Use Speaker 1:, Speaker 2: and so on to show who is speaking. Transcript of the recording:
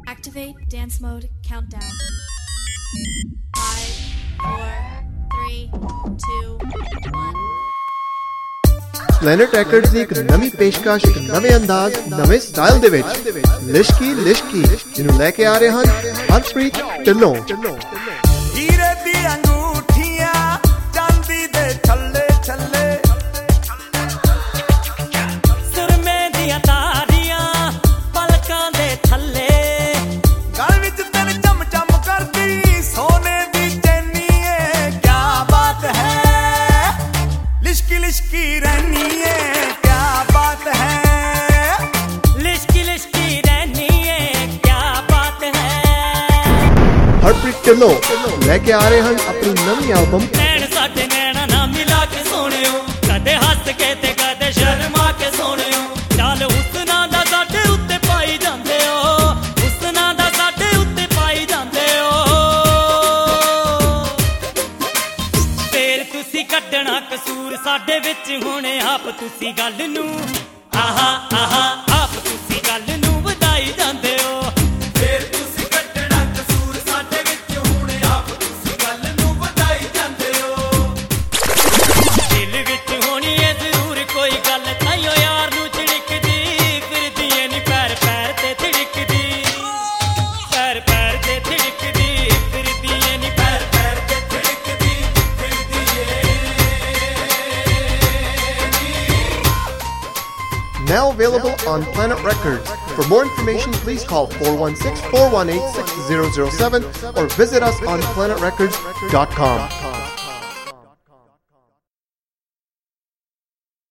Speaker 1: Activate dance mode countdown. 5, 4, 3, 2, 1.
Speaker 2: Planet Records ਦੀ ਇੱਕ ਨਵੀਂ ਪੇਸ਼ਕਸ਼ ਇੱਕ ਨਵੇਂ ਅੰਦਾਜ਼ ਨਵੇਂ ਸਟਾਈਲ ਦੇ ਵਿੱਚ ਲਿਸ਼ਕੀ ਜਿਹਨੂੰ ਲੈ ਕੇ ਆ ਰਹੇ ਹਨ ਹਰਪ੍ਰੀਤ ਢਿੱਲੋਂ।
Speaker 3: ਹੀਰੇ ਦੀ ਅੰਗੂਠੀਆਂ ਚਾਂਦੀ ਦੇ ਛੱਲੇ ਛੱਲੇ ਸੁਰਮੇ ਦੀਆਂ ਤਾਰੀਆਂ ਪਲਕਾਂ ਦੇ ਥੱਲੇ ਗਲ ਵਿੱਚ ਤੇਰੇ ਚਮ ਚਮ ਕਰਦੀ ਸੋਨੇ ਦੀ ਚੈਨੀ ਏ ਕਿਆ ਬਾਤ ਹੈ ਲਿਸ਼ਕੀ ਰਹਿਨੀ ਏ ਕਿਆ ਬਾਤ ਹੈ ਲਿਸ਼ਕੀ ਰਹਿਨੀ ਏ ਕਿਆ ਬਾਤ ਹੈ।
Speaker 2: ਹਰਪ੍ਰੀਤ ਢਿੱਲੋਂ ਲੈ ਕੇ ਆ ਰਹੇ ਹਨ ਆਪਣੀ ਨਵੀਂ ਐਲਬਮ
Speaker 3: ਨੈਣ ਸਾਡੇ ਨੈਣਾ ਨਾ ਮਿਲਾ ਕੇ ਸੋਹਣਿਓ ਕਦੇ ਹੱਸ ਕੇ ਤੇ ਕਦੇ ਸ਼ਰਮਾ ਕੇ ਸੋਹਣਿਓ ਚੱਲ ਹੁਸਨਾ ਦਾ ਸਾਡੇ ਉੱਤੇ ਪਾਈ ਜਾਂਦੇ ਹੋ ਹੁਸਨਾ ਦਾ ਸਾਡੇ ਉੱਤੇ ਪਾਈ ਜਾਂਦੇ ਹੋ ਫੇਰ ਤੁਸੀਂ ਕੱਢਣਾ ਕਸੂਰ ਸਾਡੇ ਵਿੱਚ ਹੁਣੇ ਆਪ ਤੁਸੀਂ ਗੱਲ ਨੂੰ ਆਹਾ ਆਪ ਤੁਸੀਂ ਗੱਲ ਨੂੰ ਵਧਾਈ ਜਾਂਦੇ ਹੋ ਫੇਰ ਤੁਸੀਂ ਕੱਢਣਾ ਕਸੂਰ ਸਾਡੇ ਵਿੱਚ ਹੁਣੇ ਆਪ ਤੁਸੀਂ ਗੱਲ ਨੂੰ ਵਧਾਈ ਜਾਂਦੇ ਹੋ ਦਿਲ ਵਿੱਚ ਹੋਣੀ ਏ ਜ਼ਰੂਰ ਕੋਈ ਗੱਲ ਤਾਈਓ ਯਾਰ ਨੂੰ ਝਿੜਕਦੀ ਫਿਰਦੀ ਏ ਨੀ ਪੈਰ ਤੇ ਥਿੜਕਦੀ ਪੈਰ ਤੇ ਥਿੜਕਦੀ ਫਿਰਦੀ ਏ ਨੀ ਪੈਰ ਤੇ ਥਿੜਕਦੀ ਫਿਰਦੀ ਏ
Speaker 2: now available on Planet Records. For more information, please call 416-418-6007 or visit us on planetrecords.com.